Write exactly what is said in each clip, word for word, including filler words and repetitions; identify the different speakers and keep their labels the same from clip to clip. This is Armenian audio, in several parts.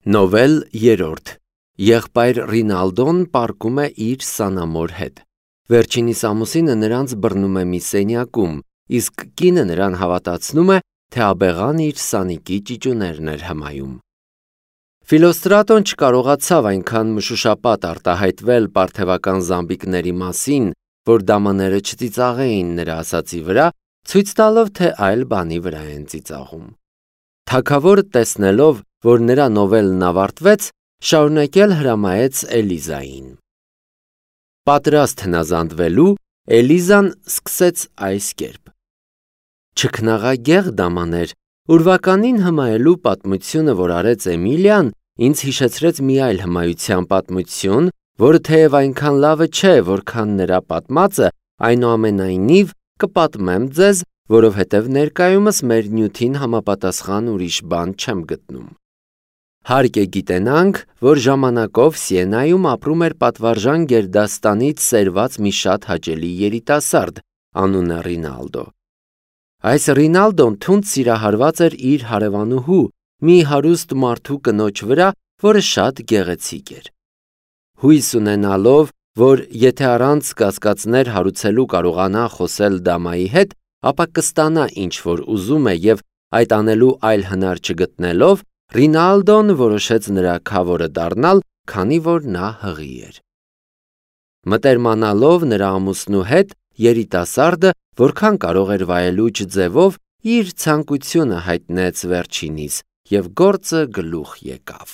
Speaker 1: Նովել երրորդ Եղբայր Ռինալդոն պառկում է իր սանամոր հետ։ Վերջինիս ամուսինը նրանց բռնում է մի սենյակում, իսկ կինը նրան հավատացնում է, թե աբեղան իր սանիկի ճիճուներն էր հմայում։ Ֆիլոստրատոն չկարողացավ այնքան մշուշապատ արտահայտվել պարթևական զամբիկների մասին, որ դամաները չծիծաղեին նրա ասածի վրա, ցույց տալով, թե այլ բանի վրա են ծիծաղում։ Թագավորը տեսնելով, որ նրա նովելն ավարտվեց, շարունակել հրամայեց Էլիզային։ Պատրաստ հնազանդվելու, Էլիզան սկսեց այս կերպ. Չքնաղագեղ դամաներ, ուրվականին հմայելու պատմությունը, որ արեց Էմիլիան, ինձ հիշեցրեց մի այլ հմայության պատմություն, որը թեև այնքան լավը չէ, որքան նրա պատմածը, այնուամենայնիվ կպատմեմ ձեզ, որովհետև ներկայումս մեր նյութին համապատասխան ուրիշ բան չեմ գտնում։ Հարկ է գիտենանք, որ ժամանակով Սիենայում ապրում էր պատվարժան գերդաստանից սերված մի շատ հաճելի երիտասարդ, անունը Ռինալդո։ Այս Ռինալդոն թունդ սիրահարված էր իր հարևանուհու, մի հարուստ մարդու կնոջ վրա, որը շատ գեղեցիկ էր։ Հույս ունենալով, որ եթե առանց կասկածներ հարուցելու կարողանա խոսել դամայի հետ, ապա կստանա ինչ որ ուզում է և այդ անելու այլ հնար չգտնելով, Ռինալդոն որոշեց նրա քավորը դառնալ, քանի որ նա հղի էր։ Մտերմանալով նրա ամուսնու հետ, երիտասարդը, որքան կարող էր վայելուչ ձևով, իր ցանկությունը հայտնեց վերջինիս, և գործը գլուխ եկավ։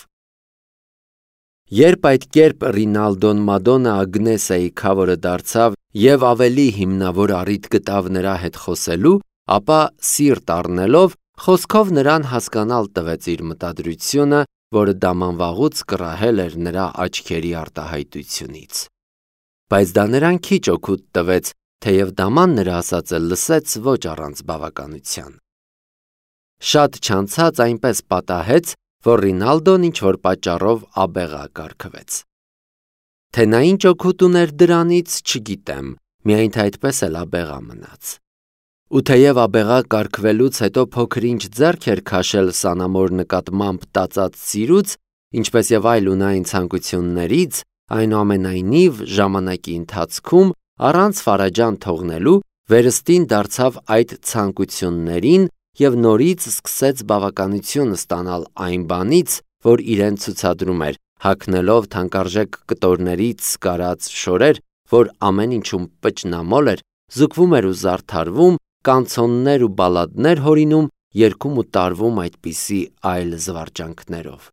Speaker 1: Երբ այդ կերպ Ռինալդոն Մադոննա Ագնեսայի քավորը դարձավ և ավելի հիմնավոր առիթ գտավ նրա հետ խոսելու, ապա սիրտ առնելով, խոսքով նրան հասկանալ տվեց իր մտադրությունը, որը դաման վաղուց կռահել էր նրա աչքերի արտահայտությունից։ Բայց դա նրան քիչ օգուտ տվեց, թեև դաման նրա ասածը լսեց ոչ առանց բավականության։ Շատ չանցած այնպես պատահեց, որ Ռինալդոն ինչ-որ պատճառով աբեղա կարգվեց։ Թե նա ինչ օգուտ ուներ դրանից, չգիտեմ, միայն թե այդպես էլ աբեղա մնաց։ Ու թեև աբեղա կարգվելուց հետո փոքր-ինչ ձեռք էր քաշել սանամոր նկատմամբ տածած սիրուց, ինչպես և այլ ունային ցանկություններից, այնուամենայնիվ ժամանակի ընթացքում, առանց Ֆարաջան թողնելու, վերստին դարձավ այդ ցանկություններին և նորից սկսեց բավականություն ստանալ այն բանից, որ իրեն ցուցադրում էր, հագնելով թանկարժեք կտորներից կարած շորեր, որ ամեն ինչում պճնամոլ էր, զուգվում էր ու զարդարվում, կանցոններ ու բալադներ հորինում, երգում ու տարվում այդպիսի այլ զվարճանքներով։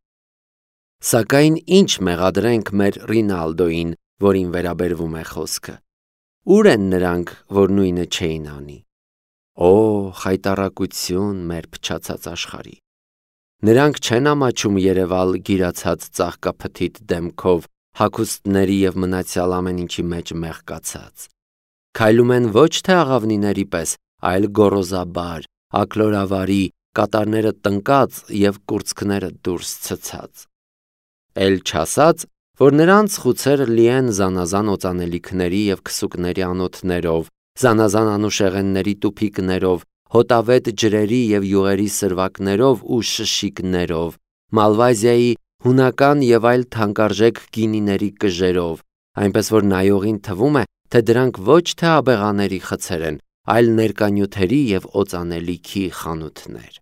Speaker 1: Սակայն ինչ մեղադրենք մեր Ռինալդոյին, որին վերաբերվում է խոսքը։ Ուր են նրանք, որ նույնը չէին անի։ Օ, խայտառակություն մեր փչացած աշխարհի։ Նրանք չեն ամաչում երևալ գիրացած ծաղկափթիթ դեմքով, հագուստների և մնացյալ ամեն ինչի մեջ մեղկացած։ Քայլում են ոչ թե աղավնիների պես, այլ գոռոզաբար, ակլորավարի, կատարները տնկած և կուրծքները դուրս ցցած։ Էլ չասած, որ նրանց խուցերը լի են զանազան օծանելիքների և քսուկների անոթներով, զանազան անուշեղենների տուփիկներով, հոտավետ ջրերի և յուղերի սրվակներով ու շշիկներով, Մալվազիայի, հունական և այլ թանկարժեք գինիների կժերով, այնպես որ նայողին թվում է, թե դրանք ոչ թե աբեղաների խցեր են, այլ ներկանյութերի և օծանելիքի խանութներ։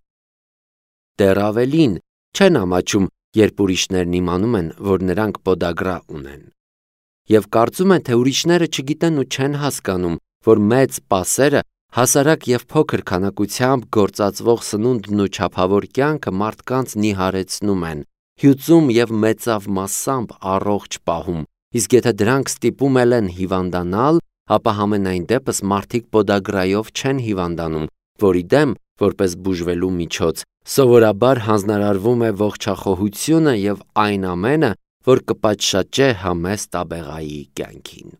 Speaker 1: Դեռ ավելին, չեն ամաչում, երբ ուրիշներն իմանում են, որ նրանք պոդագրա ունեն։ Եվ կարծում են, թե ուրիշները չգիտեն ու չեն հասկանում, որ մեծ պասերը, հասարակ և փոքր քանակությամբ գործածվող սնունդն ու չափավոր կյանքը մարդկանց նիհարեցնում են, հյուծում և մեծավ մասամբ առողջ պահում, իսկ եթե դրանք ստիպում էլ են հիվանդանալ, ապա համենայն դեպս մարդիկ պոդագրայով չեն հիվանդանում, որի դեմ, որպես բուժվելու միջոց, սովորաբար հանձնարարվում է ողջախոհությունը և այն ամենը, որ կպատշաճե համեստ աբեղայի կյանքին։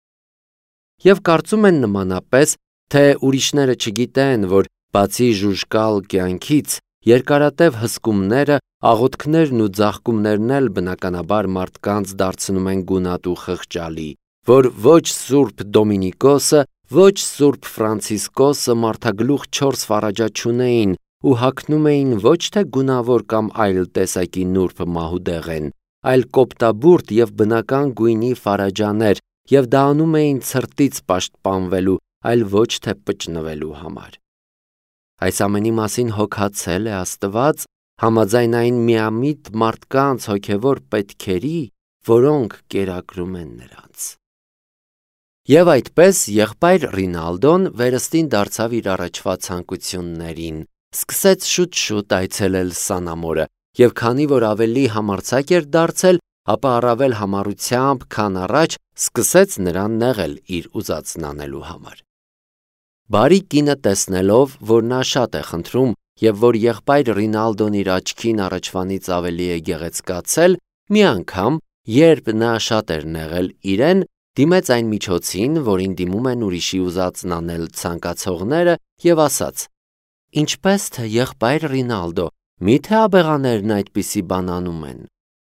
Speaker 1: Եվ կարծում են նմանապես, թե ուրիշները չգիտեն, որ բացի ժուժկալ կյանքից, երկարատև հսկումները, աղոթքներն ու ձաղկումներն էլ բնականաբար մարդկանց դարձնում են գունատ ու խղճալի, որ ոչ Սուրբ Դոմինիկոսը, ոչ Սուրբ Ֆրանցիսկոսը մարդագլուխ չորս ֆարաջա չունեին, ու հագնում էին ոչ թե գունավոր կամ այլ տեսակի նուրբ մահուդեղեն, այլ կոպտաբուրդ և բնական գույնի ֆարաջաներ և դա անում էին ցրտից պաշտպանվելու, այլ ոչ թե պճնվելու համար։ Այս ամենի մասին հոգացել է Աստված համաձայն այն միամիտ մարդկանց հոգևոր պետքերի, որոնք կերակրում են նրանց։ Եվ այդպես եղբայր Ռինալդոն վերստին դարձավ իր առաջվա ցանկություններին, սկսեց շուտ-շուտ այցելել Սանամորը և քանի որ ավելի համարձակ էր դարձել, ապա առավել համառությամբ, քան առաջ, սկսեց նրան նեղել իր ուզածն անելու համար։ Բարի կինը տեսնելով, որ նա շատ է խնդրում և որ եղբայր Ռինալդոն իր աչքին առաջվանից ավելի է գեղեցկացել, մի անգամ, երբ նա շատ էր նեղել իրեն, դիմեց այն միջոցին, որին դիմում են ուրիշի ուզածն անել ցանկացողները և ասաց. «Ինչպես թե եղբայր Ռինալդո, մի՞թե աբեղաներն այդպիսի բան անում են»։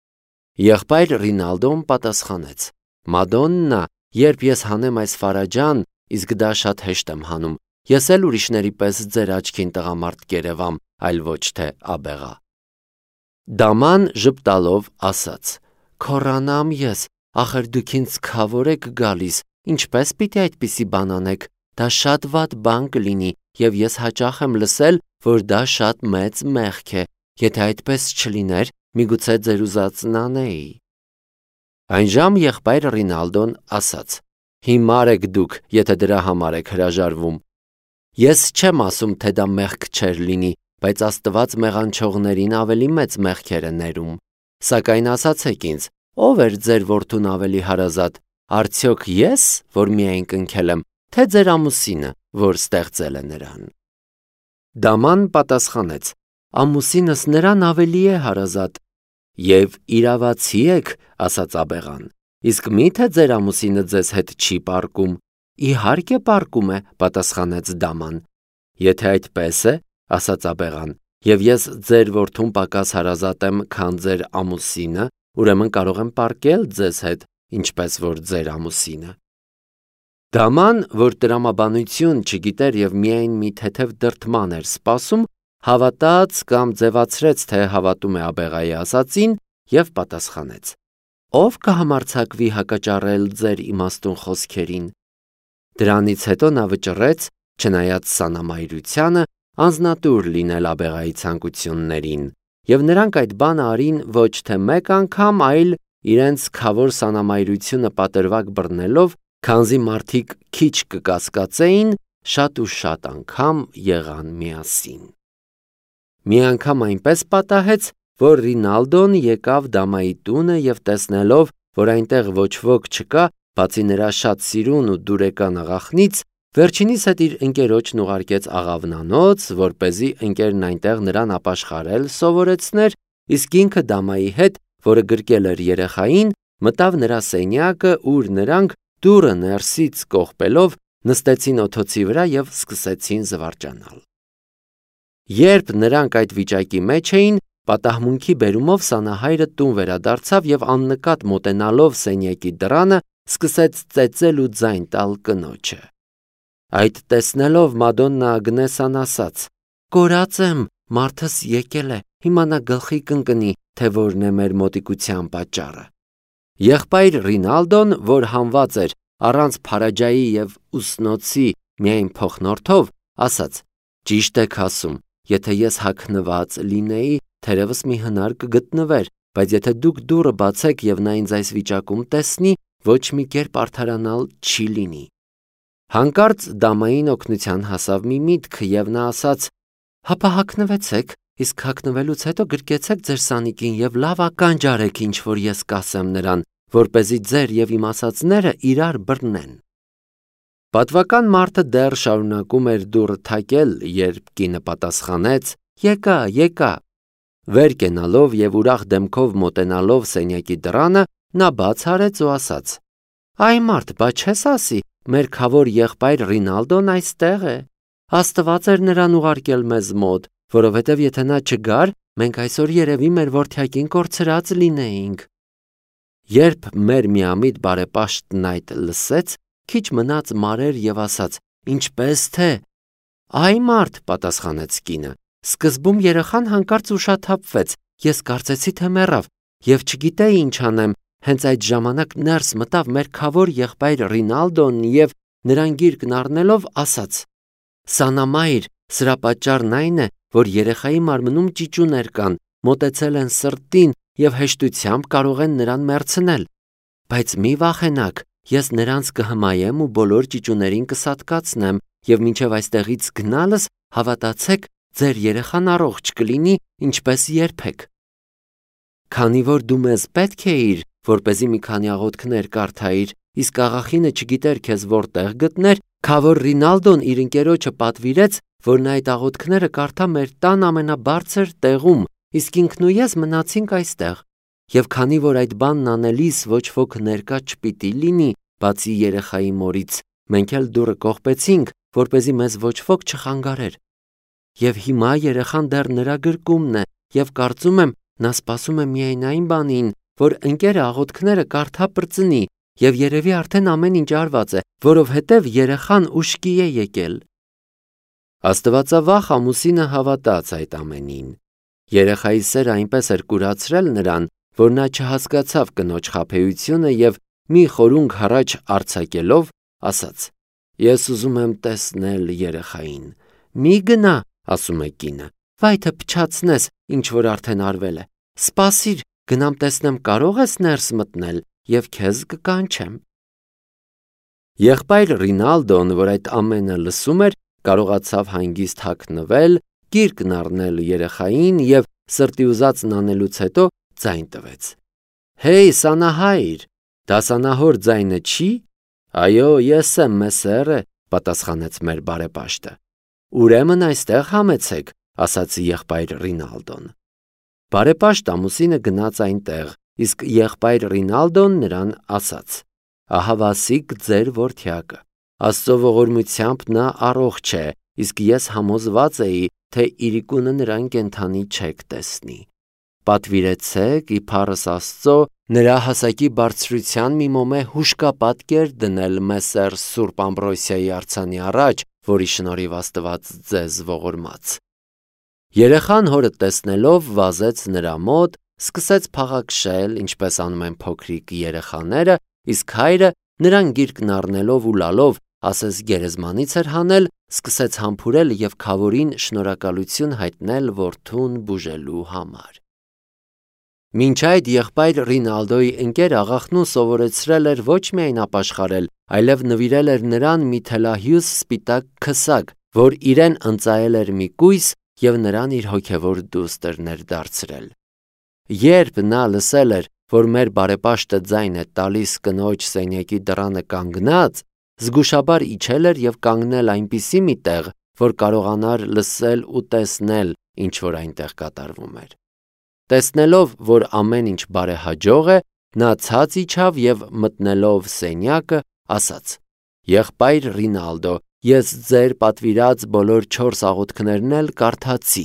Speaker 1: Եղբայր Ռինալդոն պատասխանեց. «Մադոննա, երբ ես հանեմ այս ֆարաջան, իսկ դա շատ հեշտ եմ հանում, ես էլ ուրիշների պես ձեր աչքին տղամարդ կերևամ, այլ ոչ թե աբեղա»։ Դաման ժպտալով ասաց. «Քոռանամ ես, ախր դուք ինձ քավոր եք գալիս, ինչպես պիտի այդպիսի բան անեք, դա շատ վատ բան կլինի և ես հաճախ եմ լսել, որ դա շատ մեծ մեղք է, եթե այդպես չլիներ, միգուցե ձեր ուզածն անեի»։ Այնժամ եղբայր Ռինալդոն ասաց. «Հիմար եք դուք, եթե դրա համար եք հրաժարվում։ Ես չեմ ասում, թե դա մեղք չէր լինի, բայց Աստված մեղանչողներին ավելի մեծ մեղքեր է ներում։ Սակայն ասացեք ինձ, ո՞վ էր ձեր որդուն ավելի հարազատ, արդյոք ես, որ միայն կնքել եմ, թե ձեր ամուսինը, որ ստեղծել է նրան»։ Դաման պատասխանեց. «Ամուսինս նրան ավելի է հարազատ»։ «Եվ իրավացի եք», ասաց աբեղան, «իսկ մի՞թե ձեր ամուսինը ձեզ հետ չի պառկում»։ «Իհարկե պառկում է», պատասխանեց դաման։ «Եթե այդպես է, ասաց աբեղան, և ես ձեր որդուն պակաս հարազատ եմ, քան ձեր ամուսինը, ուրեմն կարող եմ պառկել ձեզ հետ, ինչպես որ ձեր ամուսինը»։ Դաման, որ տրամաբանություն չգիտեր և միայն մի թեթև դրդման էր սպասում, հավատաց կամ ձևացրեց, թե հավատում է աբեղայի ասածին և պատասխանեց. «Ո՞վ կհամարձակվի հակաճառել ձեր իմաստուն խոսքերին»։ Դրանից հետո նա վճռեց, չնայած սանամայրությանը, անձնատուր լինել աբեղայի ցանկություններին, և նրանք այդ բանը արին ոչ թե մեկ անգամ, այլ իրենց քավոր սանամայրությունը պատրվակ բռնելով, քանզի մարդիկ քիչ կկասկածեին, շատ ու շատ անգամ եղան միասին։ Մի անգամ այնպես պատահեց, որ Ռինալդոն եկավ դամայի տունը և տեսնելով, որ այնտեղ ոչ ոք չկա, բացի նրա շատ սիրուն ու դուրեկան աղախնից, վերջինիս հետ իր ընկերոջն ուղարկեց աղավնանոց, որպեսզի ընկերն այնտեղ նրան ապաշխարել սովորեցներ, իսկ ինքը դամայի հետ, որը գրկել էր երեխային, մտավ նրա սենյակը, ուր նրանք դուռը ներսից կողպելով նստեցին օթոցի վրա և սկսեցին զվարճանալ։ Երբ նրանք այդ վիճակի մեջ էին, պատահմունքի բերումով սանահայրը տուն վերադարձավ և աննկատ մոտենալով սենյակի դռանը, սկսեց ծեծել ու ձայն տալ կնոջը։ Այդ տեսնելով Մադոննա Ագնեսան ասաց. «Կորած եմ, մարդս եկել է, հիմա նա գլխի կընկնի, թե որն է մեր մոտիկության պատճառը»։ Եղբայր Ռինալդոն, որ հանված էր առանց փարաջայի և ուսնոցի միայն փոխնորդով, ասաց. «Ճիշտ եք ասում, եթե ես հագնված լինեի, թերևս մի հնար կգտնվեր, բայց եթե դուք դուռը բացեք և նա ինձ այս վիճակում տեսնի, ոչ մի կերպ արդարանալ չի լինի»։ Հանկարծ դամային օգնության հասավ մի միտք, և նա ասաց. «Հապա հագնվեցեք, իսկ հագնվելուց հետո գրկեցեք ձեր սանիկին և լավ ականջ արեք, ինչ որ ես կասեմ նրան, որպեսզի ձեր և իմ ասածները իրար բռնեն»։ Պատվական մարդը դեռ շարունակում էր դուռը թակել, երբ կինը պատասխանեց. «Եկա, եկա»։ Վեր կենալով և ուրախ դեմքով մոտենալով սենյակի դռանը, նա բաց արեց ու ասաց. «Այ մարդ, բա չես ասի, մեր քավոր եղբայր Ռինալդոն այստեղ է։ Աստված էր նրան ուղարկել մեզ մոտ, որովհետև եթե նա չգար, մենք այսօր երևի մեր որդյակին կորցրած լինեինք»։ Երբ մեր միամիտ բարեպաշտն այդ լսեց, քիչ մնաց մարեր և ասաց. «Ինչպես թե»։ «Այ մարդ», պատասխանեց կինը, Սկզբում երեխան հանկարծ ուշաթափվեց, ես կարծեցի, թե մեռավ, եւ չգիտեի ինչ անեմ, հենց այդ ժամանակ ներս մտավ մեր քավոր եղբայր Ռինալդոն եւ նրան գիրկն առնելով ասաց. «Սանամայր, սրա պատճառն այն է, որ երեխայի մարմնում ճիճուներ կան, մոտեցել են սրտին եւ հեշտությամբ կարող են նրան մեռցնել։ Բայց մի վախենաք, ես նրանց կհմայեմ ու բոլոր ճիճուներին կսատկացնեմ եւ մինչեւ այստեղից գնալս հավատացեք, ձեր երեխան առողջ կլինի, ինչպես երբեք։ Քանի որ դու մեզ պետք էիր, որպեսզի մի քանի աղոթքներ կարդայիր, իսկ աղախինը չգիտեր քեզ որտեղ գտներ, քավոր Ռինալդոն իր ընկերոջը պատվիրեց, որ նա այդ աղոթքները կարդա մեր տան ամենաբարձր տեղում, իսկ ինքն ու ես մնացինք այստեղ։ Եվ քանի որ այդ բանն անելիս ոչ ոք ներկա չպիտի լինի, բացի երեխայի մորից, մենք էլ դուռը կողպեցինք, որպեսզի մեզ ոչ ոք չխանգարեր։ Եվ հիմա երեխան դեռ նրա գրկումն է, եւ կարծում եմ, նա սպասում է միայն այն բանին, որ ընկերը աղոթքները կարդա պրծնի, եւ երևի արդեն ամեն ինչ արված է, որովհետեւ երեխան ուշքի է եկել։ Աստվածավախ ամուսինը հավատաց այդ ամենին։ Երեխայի սերը այնպես էր կուրացրել նրան, որ նա չհասկացավ կնոջ խաբեությունը եւ մի խորունգ հառաչ արձակելով ասաց. «Ես ուզում եմ տեսնել երեխային»։ «Մի գնա», ասում է կինը, «վայ թե փչացնես, ինչ որ արդեն արվել է։ Սպասիր, գնամ տեսնեմ կարող ես ներս մտնել եւ քեզ կկանչեմ»։ Եղբայր Ռինալդոն, որ այդ ամենը լսում էր, կարողացավ հանգիստ հագնվել, գիրկն առնել երեխային եւ սրտի ուզածն անելուց հետո ձայն տվեց. «Հեյ, Սանահայր, դա Սանահոր ձայնը չի»։ «Այո, ես եմ, մեսերը», պատասխանեց մեր բարեպաշտը։ «Ուրեմն այստեղ համեցեք», ասաց եղբայր Ռինալդոն։ Բարեպաշտ ամուսինը գնաց այնտեղ, իսկ եղբայր Ռինալդոն նրան ասաց. «Ահա վասիկ ձեր որդյակը։ Աստծո ողորմությամբ նա առողջ է, իսկ ես համոզված էի, թե իրիկունը նրան կենդանի չեք տեսնի։ Պատվիրեցեք իբարս Աստծո նրա հասակի բարձրության մի մոմե հուշկապատկեր դնել մեսեր Սուրբ Ամբրոսիայի արձանի առաջ, որի շնորհիվ Աստված ձեզ ողորմած»։ Երեխան հորը տեսնելով վազեց նրա մոտ, սկսեց փաղաքշել, ինչպես անում են փոքրիկ երեխաները, իսկ հայրը նրան գիրկն առնելով ու լալով, ասես գերեզմանից էր հանել, սկսեց համբուրել եւ քավորին շնորհակալություն հայտնել որդուն բուժելու համար։ Մինչ այդ եղբայր Ռինալդոյի ընկեր աղախնու սովորեցրել էր ոչ միայն ապաշխարել, այլև նվիրել էր նրան մի թելահյուս սպիտակ քսակ, որ իրեն ընծայել էր մի կույս եւ նրան իր հոգեվոր դուստերն էր դարձրել։ Երբ նա լսել էր, որ մեր բարեպաշտը ձայն է տալիս կնոջ սենյակի դռանը կանգնած, զգուշաբար իջել էր եւ կանգնել այնպիսի մի տեղ, որ կարողանար լսել ու տեսնել, ինչ որ այնտեղ կատարվում էր։ Տեսնելով, որ ամեն ինչ բարեհաջող է, նա ցած իջավ եւ մտնելով սենյակը, ասաց. «Եղբայր Ռինալդո, ես ձեր պատվիրած բոլոր չորս աղոթքներն էլ կարդացի»։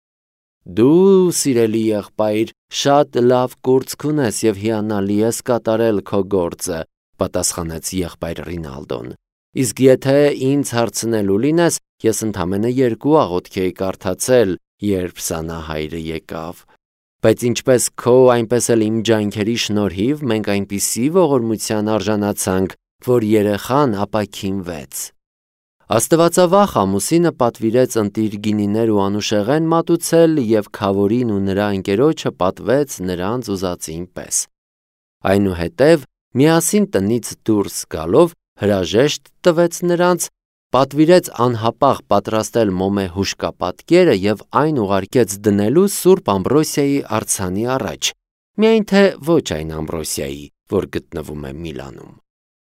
Speaker 1: «Դու, սիրելի եղբայր, շատ լավ կուրծք ունես եւ հիանալի ես կատարել քո գործը», պատասխանեց եղբայր Ռինալդոն։ «Իսկ եթե ինձ հարցնելու լինես, ես ընդամենը երկու աղոթք էի կարդացել, երբ Սանահայրը եկավ։ Բայց ինչպես քո, այնպես էլ իմ ջանքերի շնորհիվ մենք այնպիսի ողորմության արժանացանք, որ երեխան ապաքինվեց»։ Աստվածավախ ամուսինը պատվիրեց ընտիր գինիներ ու անուշեղեն մատուցել եւ քավորին ու նրա ընկերոջը պատվեց նրանց ուզածին պես։ Այնուհետև միասին տնից դուրս գալով հրաժեշտ տվեց նրանց, պատվիրեց անհապաղ պատրաստել մոմե հուշկապատկերը եւ այն ուղարկեց դնելու Սուրբ Ամբրոսիայի արձանի առաջ, միայն թե ոչ այն Ամբրոսիայի, որ գտնվում է Միլանում։